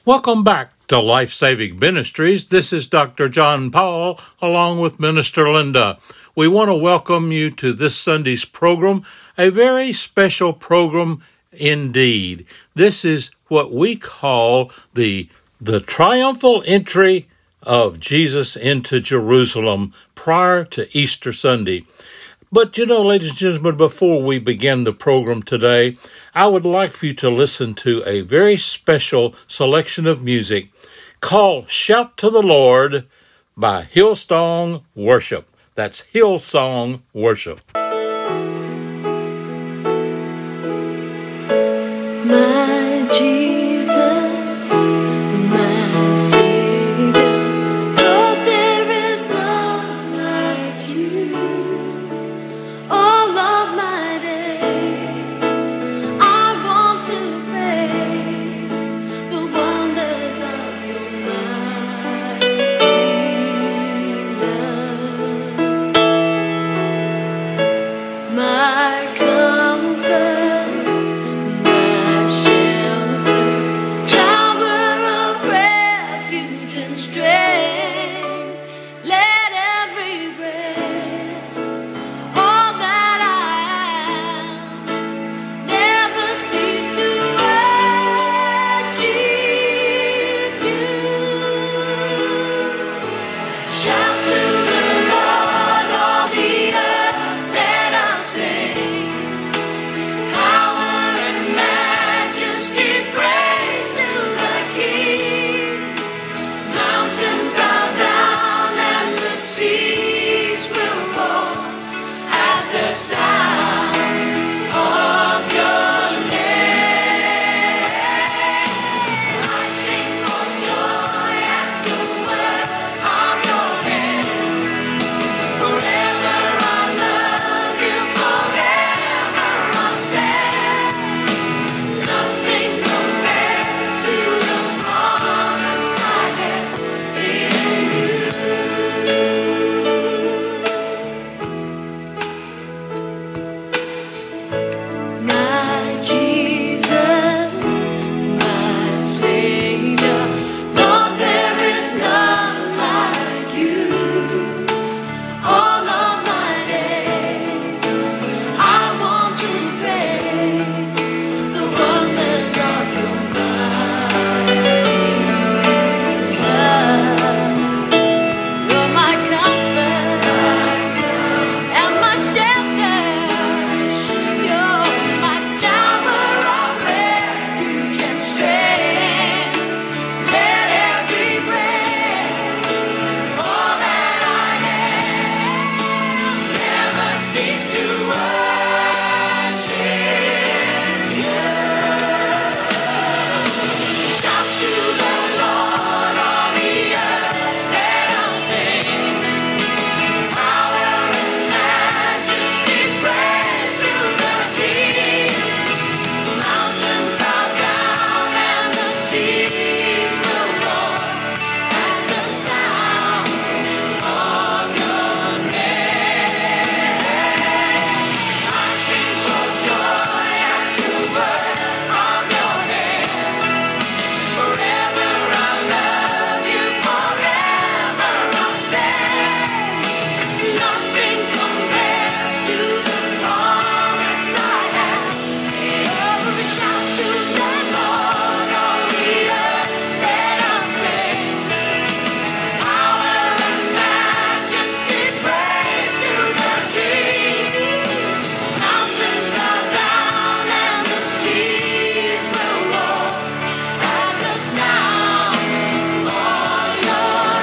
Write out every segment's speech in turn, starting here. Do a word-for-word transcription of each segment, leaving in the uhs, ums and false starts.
Welcome back to Life Saving Ministries. This is Doctor John Paul, along with Minister Linda. We want to welcome you to this Sunday's program, a very special program indeed. This is what we call the, the triumphal entry of Jesus into Jerusalem prior to Easter Sunday. But you know, ladies and gentlemen, before we begin the program today, I would like for you to listen to a very special selection of music called Shout to the Lord by Hillsong Worship. That's Hillsong Worship. My Jesus, my Savior, oh, there is none like you. All of my days, I want to praise the wonders of your mighty love. My comfort, my shelter, tower of refuge and strength. Let every breath, all that I am, never cease to worship you. Shout to the Lord, all the earth, let us sing. Power and majesty, praise to the King. Mountains bow down and the seas will roar at the sound of your name. I sing for joy at the word of your hand. Forever I love you, forever I'll stand. Nothing compares to the promise I have in you. My Jesus, my Savior, Lord, there is none like you. All of my days, I want to praise the wonders of your mighty love. You're my comfort and my shelter. You're my tower of refuge and strength. Let every breath, all that I am, never cease to worship you. Shout to the Lord, all the earth, let us sing. Power and majesty, praise to the King. Mountains bow down and the seas will roar at the sound of your name. I sing for joy at the word of your hand. Forever I love you, forever I'll stand. Nothing compares to the promise I have. Oh, shout to the Lord, all the earth, let us sing. Power and majesty, praise to the King. Mountains bow down and the seas will roar at the sound of your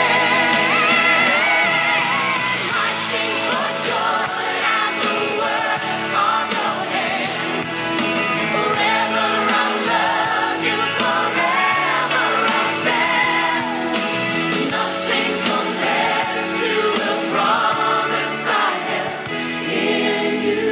name. I sing for joy at the word of your hand. Forever I'll love you, forever I'll stand. Nothing compares to the promise I have in you.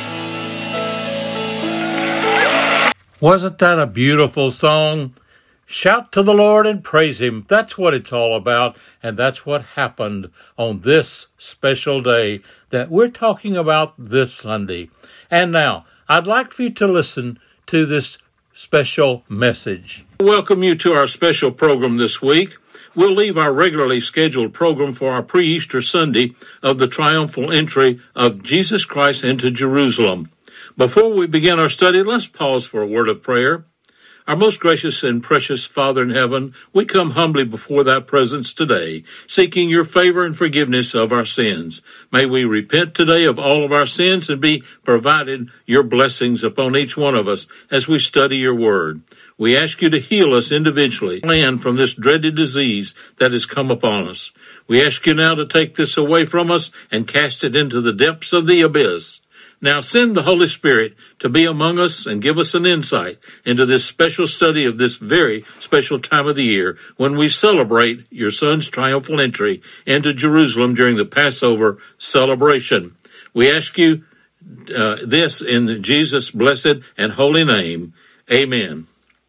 Wasn't that a beautiful song? Shout to the Lord and praise Him. That's what it's all about, and that's what happened on this special day that we're talking about this Sunday. And now, I'd like for you to listen to this special message. Welcome you to our special program this week. We'll leave our regularly scheduled program for our pre-Easter Sunday of the triumphal entry of Jesus Christ into Jerusalem. Before we begin our study, let's pause for a word of prayer. Our most gracious and precious Father in heaven, we come humbly before thy presence today, seeking your favor and forgiveness of our sins. May we repent today of all of our sins and be provided your blessings upon each one of us as we study your word. We ask you to heal us individually, land from this dreaded disease that has come upon us. We ask you now to take this away from us and cast it into the depths of the abyss. Now send the Holy Spirit to be among us and give us an insight into this special study of this very special time of the year when we celebrate your Son's triumphal entry into Jerusalem during the Passover celebration. We ask you uh, this in Jesus' blessed and holy name. Amen.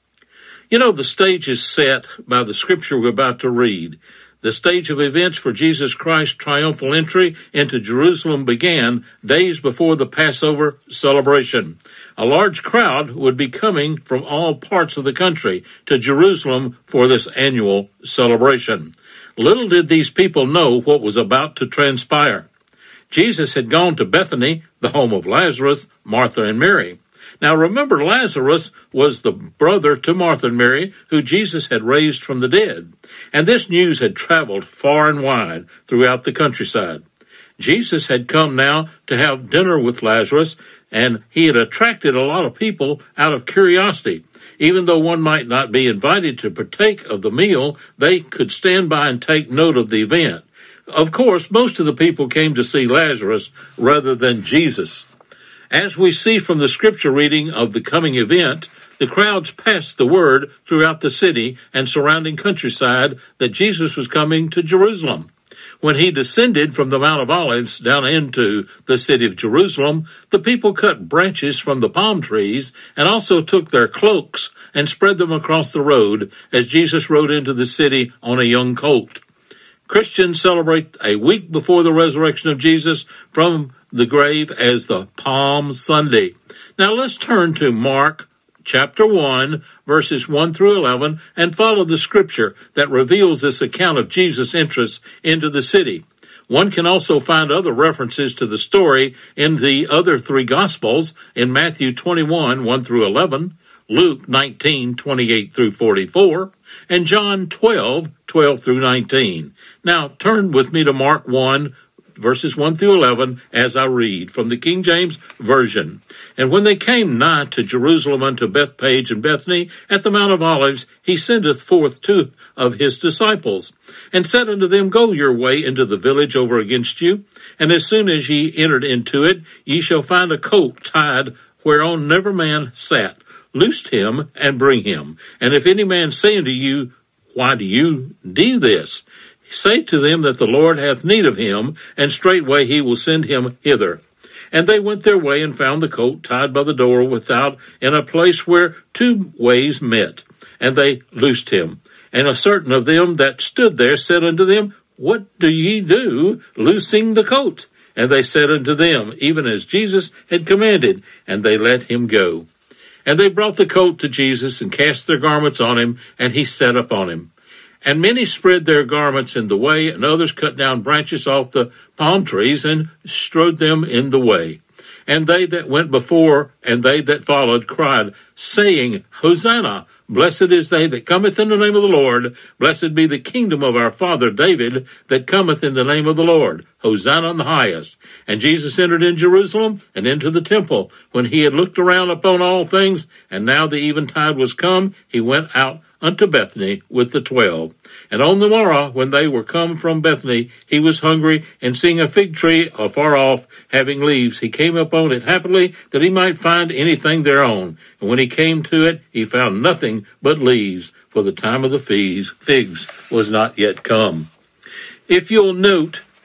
You know, the stage is set by the scripture we're about to read. The stage of events for Jesus Christ's triumphal entry into Jerusalem began days before the Passover celebration. A large crowd would be coming from all parts of the country to Jerusalem for this annual celebration. Little did these people know what was about to transpire. Jesus had gone to Bethany, the home of Lazarus, Martha, and Mary. Now remember, Lazarus was the brother to Martha and Mary, who Jesus had raised from the dead. And this news had traveled far and wide throughout the countryside. Jesus had come now to have dinner with Lazarus, and he had attracted a lot of people out of curiosity. Even though one might not be invited to partake of the meal, they could stand by and take note of the event. Of course, most of the people came to see Lazarus rather than Jesus. As we see from the scripture reading of the coming event, the crowds passed the word throughout the city and surrounding countryside that Jesus was coming to Jerusalem. When he descended from the Mount of Olives down into the city of Jerusalem, the people cut branches from the palm trees and also took their cloaks and spread them across the road as Jesus rode into the city on a young colt. Christians celebrate a week before the resurrection of Jesus from the grave as the Palm Sunday. Now let's turn to Mark chapter one, verses one through eleven, and follow the scripture that reveals this account of Jesus' entrance into the city. One can also find other references to the story in the other three Gospels, in Matthew twenty-one, one through eleven, Luke nineteen, twenty-eight through forty-four, and John twelve, twelve through nineteen. Now turn with me to Mark one, verses one through eleven, as I read from the King James Version. And when they came nigh to Jerusalem unto Bethpage and Bethany at the Mount of Olives, he sendeth forth two of his disciples, and said unto them, Go your way into the village over against you, and as soon as ye entered into it, ye shall find a colt tied whereon never man sat. Loose him and bring him. And if any man say unto you, Why do you do this? Say to them that the Lord hath need of him, and straightway he will send him hither. And they went their way and found the colt tied by the door without in a place where two ways met. And they loosed him. And a certain of them that stood there said unto them, What do ye do, loosing the colt? And they said unto them, Even as Jesus had commanded, and they let him go. And they brought the colt to Jesus, and cast their garments on him, and he sat upon him. And many spread their garments in the way, and others cut down branches off the palm trees, and strewed them in the way. And they that went before, and they that followed, cried, saying, Hosanna! Blessed is they that cometh in the name of the Lord. Blessed be the kingdom of our father David, that cometh in the name of the Lord. Hosanna in the highest. And Jesus entered in Jerusalem, and into the temple. When he had looked around upon all things, and now the eventide was come, he went out unto Bethany with the twelve. And on the morrow, when they were come from Bethany, he was hungry, and seeing a fig tree afar off, having leaves, he came upon it happily, that he might find anything thereon. And when he came to it, he found nothing but leaves, for the time of the figs, figs was not yet come. If you'll note,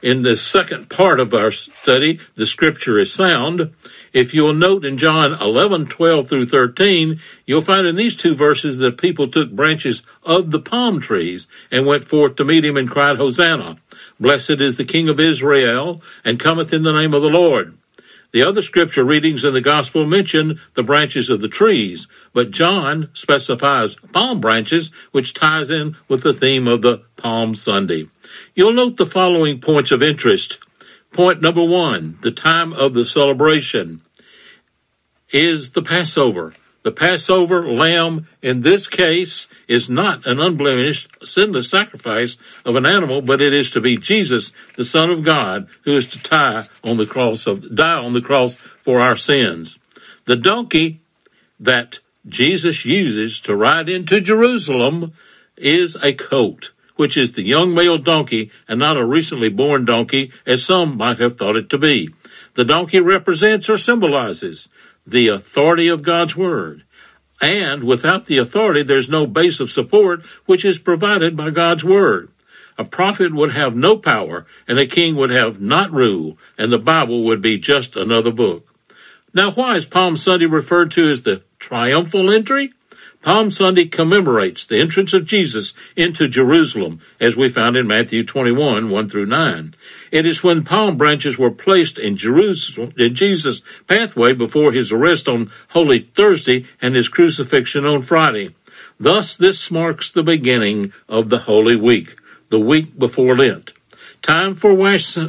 In the second part of our study, the scripture is sound. If you'll note in John eleven, twelve through thirteen, you'll find in these two verses that people took branches of the palm trees and went forth to meet him and cried, Hosanna! Blessed is the King of Israel, and cometh in the name of the Lord. The other scripture readings in the gospel mention the branches of the trees, but John specifies palm branches, which ties in with the theme of the Palm Sunday. You'll note the following points of interest. Point number one, the time of the celebration is the Passover. The Passover lamb in this case is not an unblemished, sinless sacrifice of an animal, but it is to be Jesus, the Son of God, who is to die on the cross of die on the cross for our sins. The donkey that Jesus uses to ride into Jerusalem is a colt, which is the young male donkey and not a recently born donkey, as some might have thought it to be. The donkey represents or symbolizes the authority of God's word. And without the authority, there's no base of support, which is provided by God's word. A prophet would have no power, and a king would have not rule, and the Bible would be just another book. Now, why is Palm Sunday referred to as the triumphal entry? Palm Sunday commemorates the entrance of Jesus into Jerusalem, as we found in Matthew twenty-one, one through nine. It is when palm branches were placed in Jerusalem, in Jesus' pathway before his arrest on Holy Thursday and his crucifixion on Friday. Thus, this marks the beginning of the Holy Week, the week before Lent. Time for Ash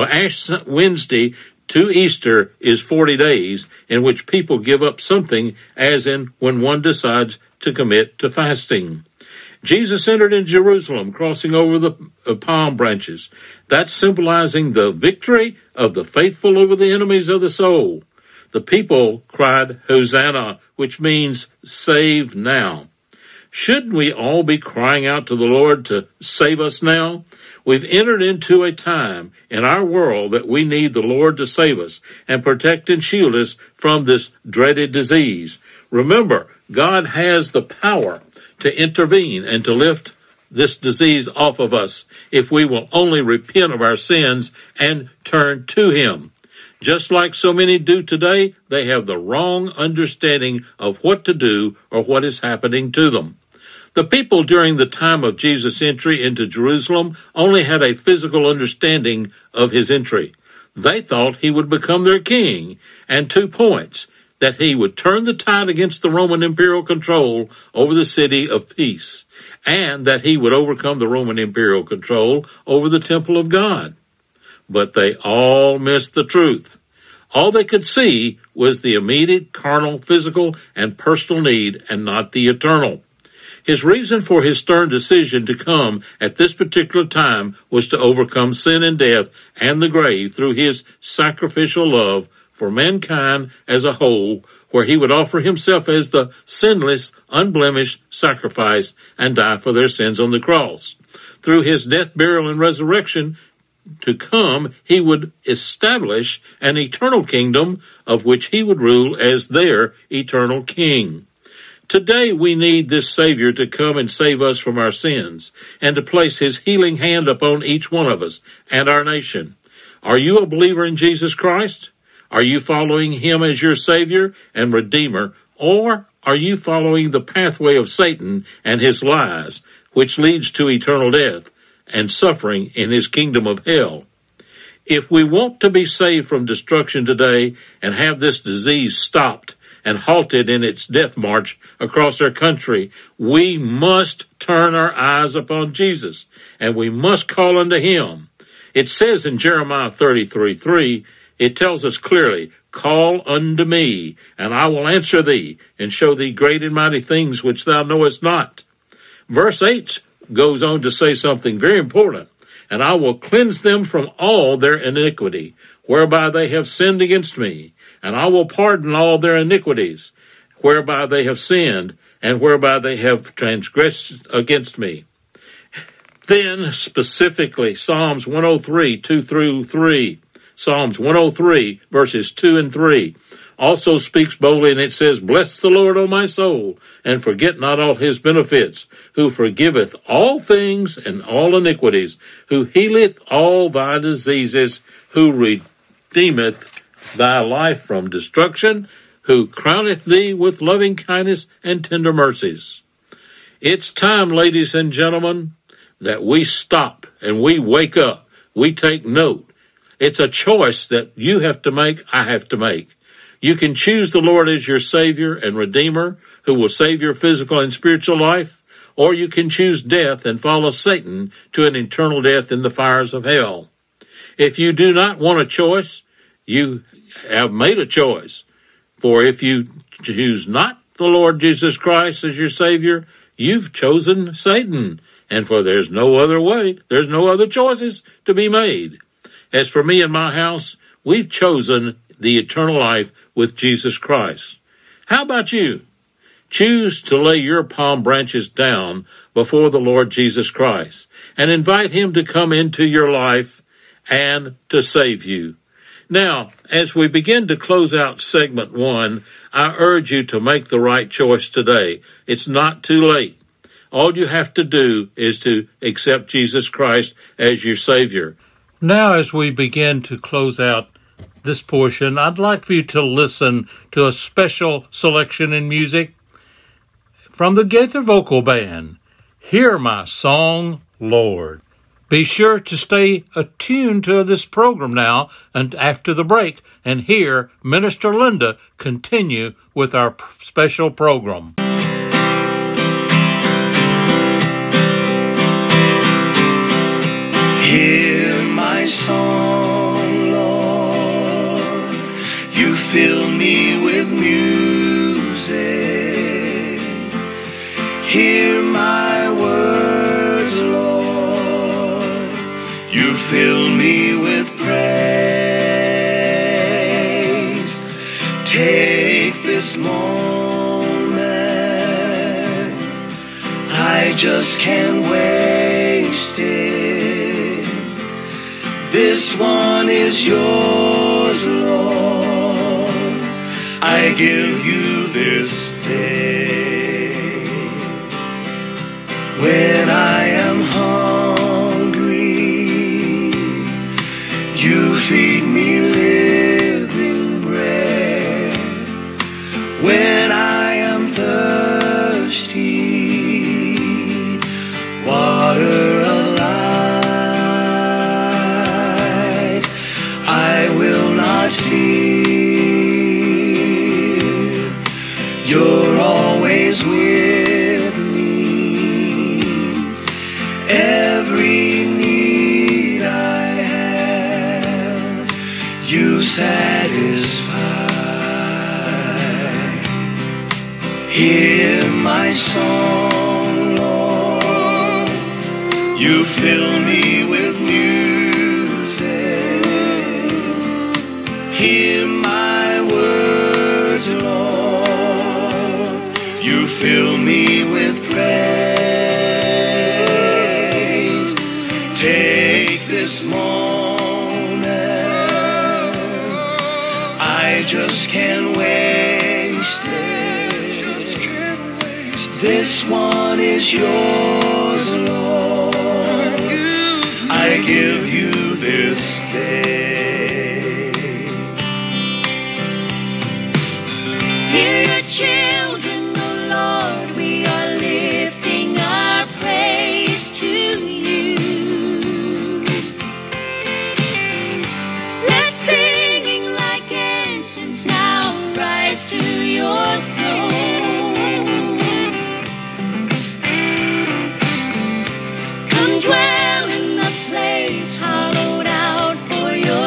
Wednesday to Easter is forty days, in which people give up something, as in when one decides to commit to fasting. Jesus entered in Jerusalem, crossing over the uh, palm branches. That's symbolizing the victory of the faithful over the enemies of the soul. The people cried, Hosanna, which means save now. Shouldn't we all be crying out to the Lord to save us now? We've entered into a time in our world that we need the Lord to save us and protect and shield us from this dreaded disease. Remember, God has the power to intervene and to lift this disease off of us if we will only repent of our sins and turn to him. Just like so many do today, they have the wrong understanding of what to do or what is happening to them. The people during the time of Jesus' entry into Jerusalem only had a physical understanding of his entry. They thought he would become their king, and two points, that he would turn the tide against the Roman imperial control over the city of peace, and that he would overcome the Roman imperial control over the temple of God. But they all missed the truth. All they could see was the immediate carnal, physical, and personal need, and not the eternal. His reason for his stern decision to come at this particular time was to overcome sin and death and the grave through his sacrificial love for mankind as a whole, where he would offer himself as the sinless, unblemished sacrifice and die for their sins on the cross. Through his death, burial, and resurrection to come, he would establish an eternal kingdom of which he would rule as their eternal king. Today we need this Savior to come and save us from our sins and to place his healing hand upon each one of us and our nation. Are you a believer in Jesus Christ? Are you following him as your Savior and Redeemer, or are you following the pathway of Satan and his lies, which leads to eternal death and suffering in his kingdom of hell? If we want to be saved from destruction today and have this disease stopped and halted in its death march across our country, we must turn our eyes upon Jesus, and we must call unto him. It says in Jeremiah thirty-three three, it tells us clearly, call unto me, and I will answer thee, and show thee great and mighty things which thou knowest not. Verse eight goes on to say something very important, and I will cleanse them from all their iniquity, whereby they have sinned against me, and I will pardon all their iniquities, whereby they have sinned, and whereby they have transgressed against me. Then, specifically, Psalms one oh three, two through three, Psalms one oh three, verses two and three. also speaks boldly, and it says, Bless the Lord, O my soul, and forget not all his benefits, who forgiveth all things and all iniquities, who healeth all thy diseases, who redeemeth thy life from destruction, who crowneth thee with loving kindness and tender mercies. It's time, ladies and gentlemen, that we stop and we wake up. We take note. It's a choice that you have to make, I have to make. You can choose the Lord as your Savior and Redeemer, who will save your physical and spiritual life, or you can choose death and follow Satan to an eternal death in the fires of hell. If you do not want a choice, you have made a choice. For if you choose not the Lord Jesus Christ as your Savior, you've chosen Satan. And for there's no other way, there's no other choices to be made. As for me and my house, we've chosen the eternal life with Jesus Christ. How about you? Choose to lay your palm branches down before the Lord Jesus Christ and invite him to come into your life and to save you. Now, as we begin to close out segment one, I urge you to make the right choice today. It's not too late. All you have to do is to accept Jesus Christ as your Savior. Now, as we begin to close out this portion, I'd like for you to listen to a special selection in music from the Gaither Vocal Band, Hear My Song, Lord. Be sure to stay attuned to this program now and after the break and hear Minister Linda continue with our special program. Hear my song, Lord. You fill me with music. Hear my words, Lord. You fill me with praise. Take this moment. I just can't waste it. This one is yours, Lord. I give you this day. When I am hungry, you feed me living bread. When I am thirsty, water alive, I will not fear. You're always with me. Every need I have, you satisfy. Hear my song, Lord. You fill me with music. Hear my words, Lord. You fill me with praise. Take this moment. I just can't waste it. This one is yours, Lord. I give you this day. Hear your children, O Lord, we are lifting our praise to you. Let singing like incense now rise to your throne. Come dwell in the place hollowed out for your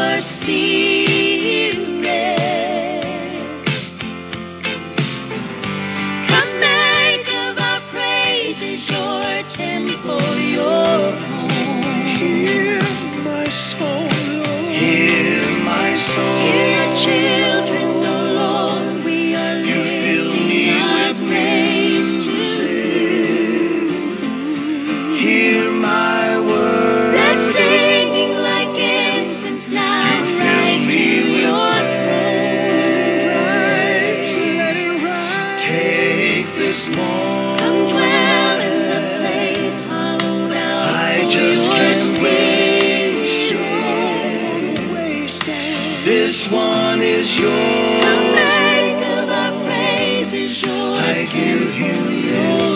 is yours. The bank of our praise is yours. I give you this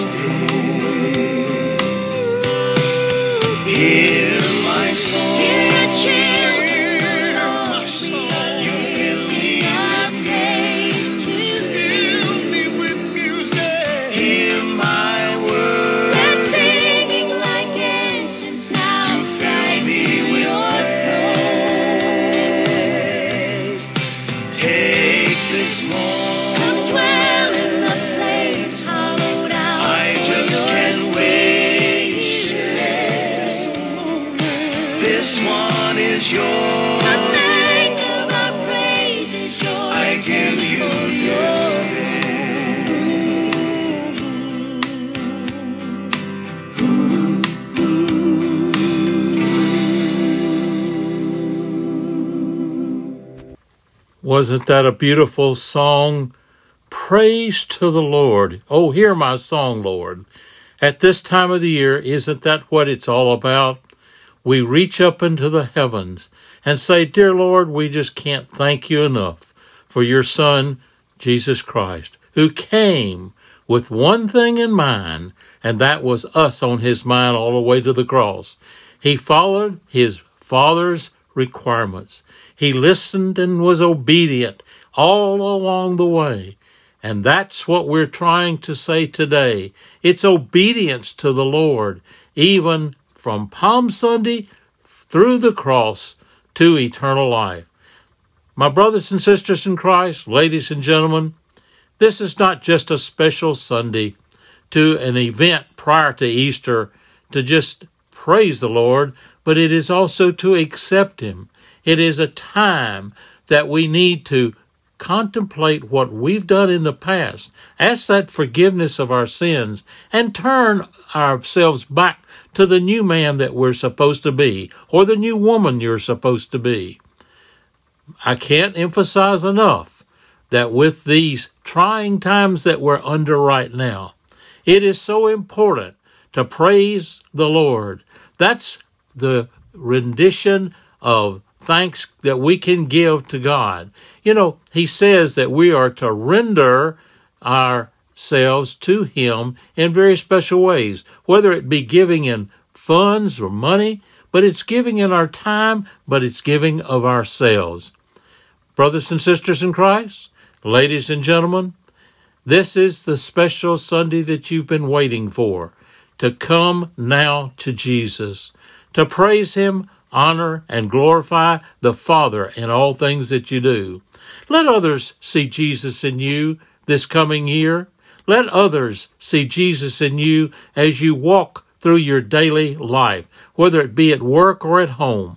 day. Hear my song. Hear your children, Lord. We are You fill me our with praise to Fill me with music. Hear my word. We're singing like ancients now. You fill Rise me to with your praise. Take this Come moment. dwell in the place hollowed out. I for just your can't wait. spacious This one is yours. The bank of our praise is yours. I give you this day. Wasn't that a beautiful song? Praise to the Lord. Oh, hear my song, Lord. At this time of the year, isn't that what it's all about? We reach up into the heavens and say, Dear Lord, we just can't thank you enough for your Son, Jesus Christ, who came with one thing in mind, and that was us on his mind all the way to the cross. He followed his Father's requirements. He listened and was obedient all along the way. And that's what we're trying to say today. It's obedience to the Lord, even from Palm Sunday through the cross to eternal life. My brothers and sisters in Christ, ladies and gentlemen, this is not just a special Sunday to an event prior to Easter to just praise the Lord, but it is also to accept him. It is a time that we need to contemplate what we've done in the past, ask that forgiveness of our sins, and turn ourselves back to the new man that we're supposed to be, or the new woman you're supposed to be. I can't emphasize enough that with these trying times that we're under right now, it is so important to praise the Lord. That's the rendition of thanks that we can give to God. You know, he says that we are to render ourselves to him in very special ways, whether it be giving in funds or money, but it's giving in our time, but it's giving of ourselves. Brothers and sisters in Christ, ladies and gentlemen, this is the special Sunday that you've been waiting for, to come now to Jesus, to praise him, honor, and glorify the Father in all things that you do. Let others see Jesus in you this coming year. Let others see Jesus in you as you walk through your daily life, whether it be at work or at home.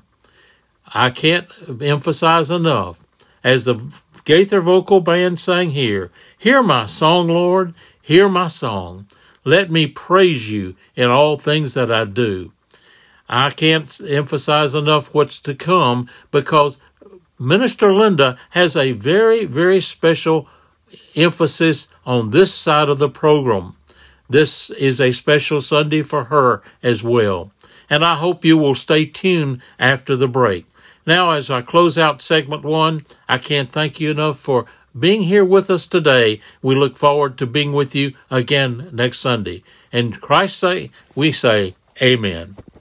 I can't emphasize enough, as the Gaither Vocal Band sang here, hear my song, Lord, hear my song. Let me praise you in all things that I do. I can't emphasize enough what's to come, because Minister Linda has a very, very special emphasis on this side of the program. This is a special Sunday for her as well. And I hope you will stay tuned after the break. Now, as I close out segment one, I can't thank you enough for being here with us today. We look forward to being with you again next Sunday. In Christ's sake, we say amen.